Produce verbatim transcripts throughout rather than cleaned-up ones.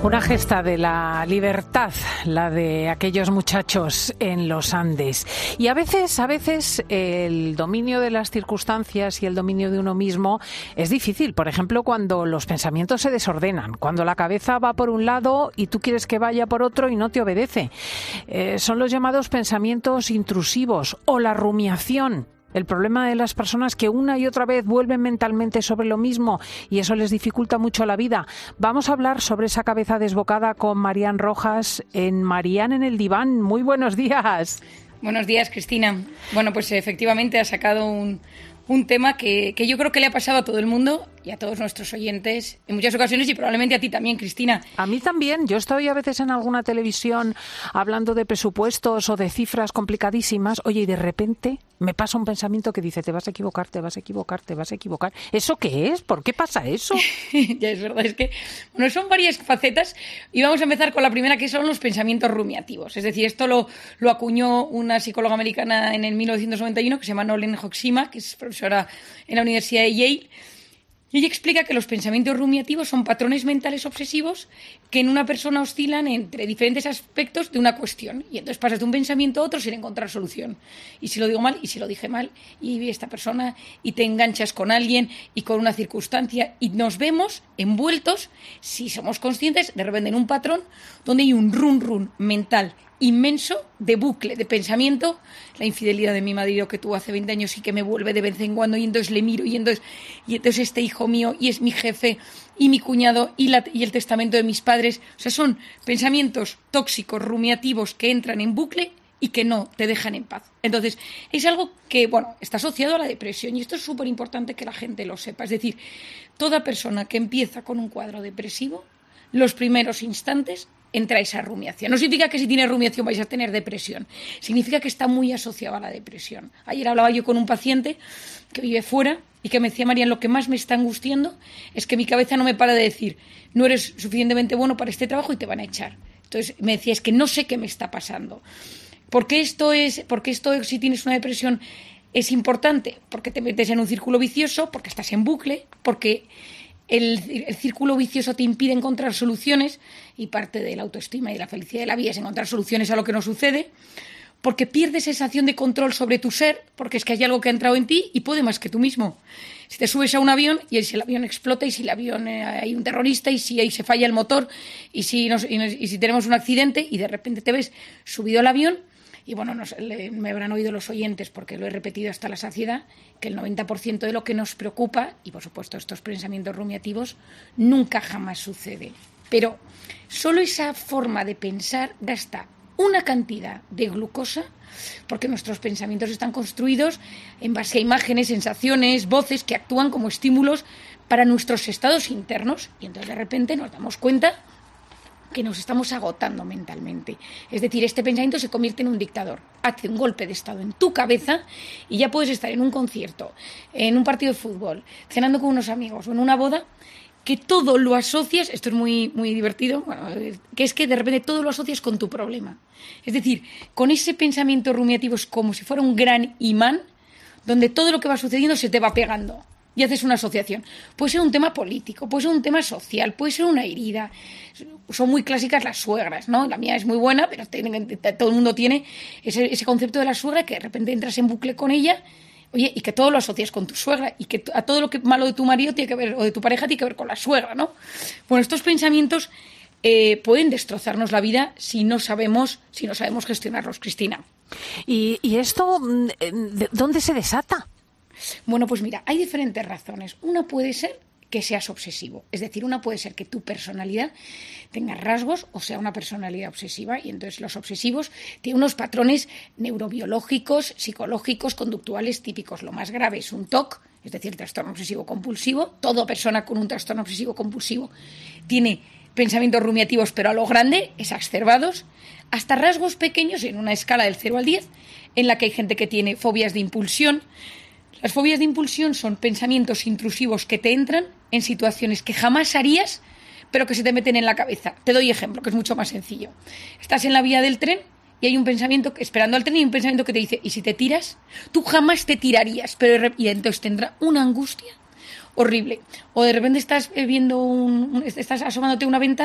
Una gesta de la libertad, la de aquellos muchachos en los Andes. Y a veces, a veces el dominio de las circunstancias y el dominio de uno mismo es difícil. Por ejemplo, cuando los pensamientos se desordenan, cuando la cabeza va por un lado y tú quieres que vaya por otro y no te obedece. Eh, son los llamados pensamientos intrusivos o la rumiación. El problema de las personas que una y otra vez vuelven mentalmente sobre lo mismo y eso les dificulta mucho la vida. Vamos a hablar sobre esa cabeza desbocada con Marian Rojas en Marian en el diván. Muy buenos días. Buenos días, Cristina. Bueno, pues efectivamente ha sacado un, un tema que, que yo creo que le ha pasado a todo el mundo y a todos nuestros oyentes en muchas ocasiones y probablemente a ti también, Cristina. A mí también. Yo estoy a veces en alguna televisión hablando de presupuestos o de cifras complicadísimas. Oye, y de repente me pasa un pensamiento que dice, te vas a equivocar, te vas a equivocar, te vas a equivocar. ¿Eso qué es? ¿Por qué pasa eso? Ya es verdad, es que bueno, son varias facetas y vamos a empezar con la primera, que son los pensamientos rumiativos. Es decir, esto lo, lo acuñó una psicóloga americana en el mil novecientos noventa y uno que se llama Nolen Hoxima, que es profesora en la Universidad de Yale. Y ella explica que los pensamientos rumiativos son patrones mentales obsesivos que en una persona oscilan entre diferentes aspectos de una cuestión. Y entonces pasas de un pensamiento a otro sin encontrar solución. Y si lo digo mal, y si lo dije mal, y vi esta persona, y te enganchas con alguien y con una circunstancia, y nos vemos envueltos, si somos conscientes, de repente en un patrón donde hay un run run mental inmenso de bucle, de pensamiento, la infidelidad de mi marido que tuvo hace veinte años y que me vuelve de vez en cuando y entonces le miro y entonces, y entonces este hijo mío y es mi jefe y mi cuñado y, la, y el testamento de mis padres. O sea, son pensamientos tóxicos, rumiativos que entran en bucle y que no te dejan en paz. Entonces, es algo que, bueno, está asociado a la depresión y esto es súper importante que la gente lo sepa. Es decir, toda persona que empieza con un cuadro depresivo, los primeros instantes entra esa rumiación. No significa que si tienes rumiación vais a tener depresión. Significa que está muy asociado a la depresión. Ayer hablaba yo con un paciente que vive fuera y que me decía, Marian, lo que más me está angustiando es que mi cabeza no me para de decir, no eres suficientemente bueno para este trabajo y te van a echar. Entonces me decía, es que no sé qué me está pasando. ¿Por qué esto es, porque esto, si tienes una depresión, es importante? Porque te metes en un círculo vicioso, porque estás en bucle, porque El, el círculo vicioso te impide encontrar soluciones y parte de la autoestima y de la felicidad de la vida es encontrar soluciones a lo que nos sucede, porque pierdes sensación de control sobre tu ser, porque es que hay algo que ha entrado en ti y puede más que tú mismo. Si te subes a un avión y si el avión explota y si el avión eh, hay un terrorista y si ahí se falla el motor y si, nos, y, nos, y si tenemos un accidente y de repente te ves subido al avión. Y bueno, nos, le, me habrán oído los oyentes, porque lo he repetido hasta la saciedad, que el noventa por ciento de lo que nos preocupa, y por supuesto estos pensamientos rumiativos, nunca jamás sucede. Pero solo esa forma de pensar gasta una cantidad de glucosa, porque nuestros pensamientos están construidos en base a imágenes, sensaciones, voces que actúan como estímulos para nuestros estados internos. Y entonces de repente nos damos cuenta que nos estamos agotando mentalmente. Es decir, este pensamiento se convierte en un dictador. Hace un golpe de estado en tu cabeza y ya puedes estar en un concierto, en un partido de fútbol, cenando con unos amigos o en una boda, que todo lo asocias, esto es muy, muy divertido, bueno, que es que de repente todo lo asocias con tu problema. Es decir, con ese pensamiento rumiativo es como si fuera un gran imán donde todo lo que va sucediendo se te va pegando. Y haces una asociación. Puede ser un tema político, puede ser un tema social, puede ser una herida. Son muy clásicas las suegras, ¿no? La mía es muy buena, pero todo el mundo tiene ese, ese concepto de la suegra que de repente entras en bucle con ella, oye, y que todo lo asocias con tu suegra y que a todo lo que malo de tu marido tiene que ver, o de tu pareja tiene que ver con la suegra, ¿no? Bueno, estos pensamientos eh, pueden destrozarnos la vida si no sabemos, si no sabemos gestionarlos, Cristina. ¿Y, y esto dónde se desata? Bueno, pues mira, hay diferentes razones. Una puede ser que seas obsesivo. Es decir, una puede ser que tu personalidad tenga rasgos o sea una personalidad obsesiva y entonces los obsesivos tienen unos patrones neurobiológicos, psicológicos, conductuales típicos. Lo más grave es un T O C, es decir, trastorno obsesivo compulsivo. Toda persona con un trastorno obsesivo compulsivo tiene pensamientos rumiativos, pero a lo grande, exacerbados, hasta rasgos pequeños en una escala del cero al diez, en la que hay gente que tiene fobias de impulsión. Las fobias de impulsión son pensamientos intrusivos que te entran en situaciones que jamás harías, pero que se te meten en la cabeza. Te doy ejemplo, que es mucho más sencillo. Estás en la vía del tren y hay un pensamiento, esperando al tren, y hay un pensamiento que te dice, ¿y si te tiras? Tú jamás te tirarías, pero y entonces tendrá una angustia horrible. O de repente estás viendo un, estás asomándote a una ventana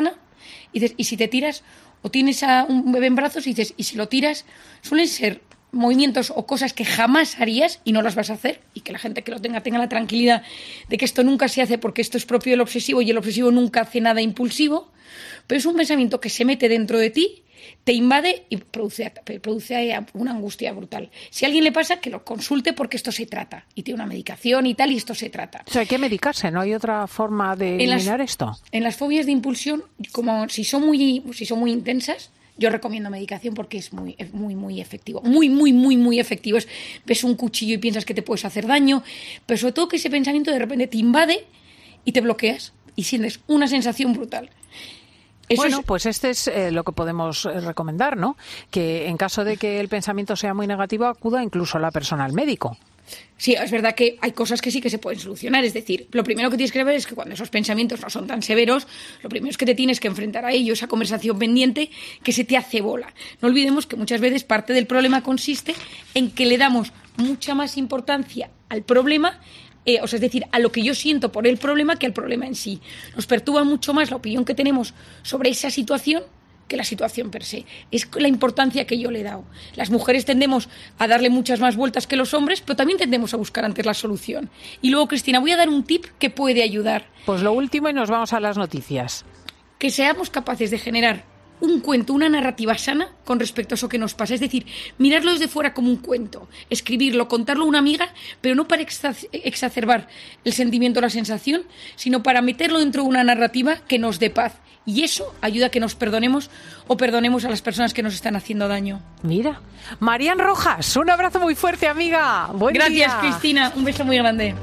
Y dices, y si te tiras, o tienes a un bebé en brazos y dices, y si lo tiras, suelen ser movimientos o cosas que jamás harías y no las vas a hacer, y que la gente que lo tenga tenga la tranquilidad de que esto nunca se hace porque esto es propio del obsesivo y el obsesivo nunca hace nada impulsivo, pero es un pensamiento que se mete dentro de ti, te invade y produce, produce una angustia brutal. Si a alguien le pasa, que lo consulte porque esto se trata y tiene una medicación y tal, y esto se trata. O sea, hay que medicarse, ¿no hay otra forma de eliminar las, esto? En las fobias de impulsión, como si son muy, si son muy intensas, yo recomiendo medicación porque es muy, muy, muy efectivo. Muy, muy, muy, muy efectivo. Es, ves un cuchillo y piensas que te puedes hacer daño, pero sobre todo que ese pensamiento de repente te invade y te bloqueas y sientes una sensación brutal. Eso bueno, es... pues este es eh, lo que podemos eh, recomendar, ¿no? Que en caso de que el pensamiento sea muy negativo, acuda incluso la persona al médico. Sí, es verdad que hay cosas que sí que se pueden solucionar. Es decir, lo primero que tienes que ver es que cuando esos pensamientos no son tan severos, lo primero es que te tienes que enfrentar a ello, esa conversación pendiente que se te hace bola. No olvidemos que muchas veces parte del problema consiste en que le damos mucha más importancia al problema, eh, o sea, es decir, a lo que yo siento por el problema que al problema en sí. Nos perturba mucho más la opinión que tenemos sobre esa situación que la situación per se. Es la importancia que yo le he dado. Las mujeres tendemos a darle muchas más vueltas que los hombres, pero también tendemos a buscar antes la solución. Y luego, Cristina, voy a dar un tip que puede ayudar. Pues lo último y nos vamos a las noticias. Que seamos capaces de generar un cuento, una narrativa sana con respecto a eso que nos pasa. Es decir, mirarlo desde fuera como un cuento, escribirlo, contarlo a una amiga, pero no para exacerbar el sentimiento o la sensación, sino para meterlo dentro de una narrativa que nos dé paz. Y eso ayuda a que nos perdonemos o perdonemos a las personas que nos están haciendo daño. Mira, Marian Rojas, un abrazo muy fuerte, amiga. Buen Gracias, día. Cristina. Un beso muy grande.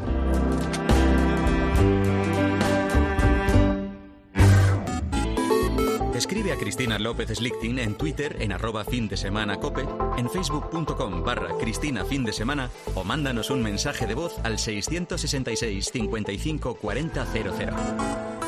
Escribe a Cristina López Slichting en Twitter en arroba fin de semana cope, en facebook.com barra Cristina fin de semana o mándanos un mensaje de voz al seiscientos sesenta y seis cincuenta y cinco cuarenta cero cero.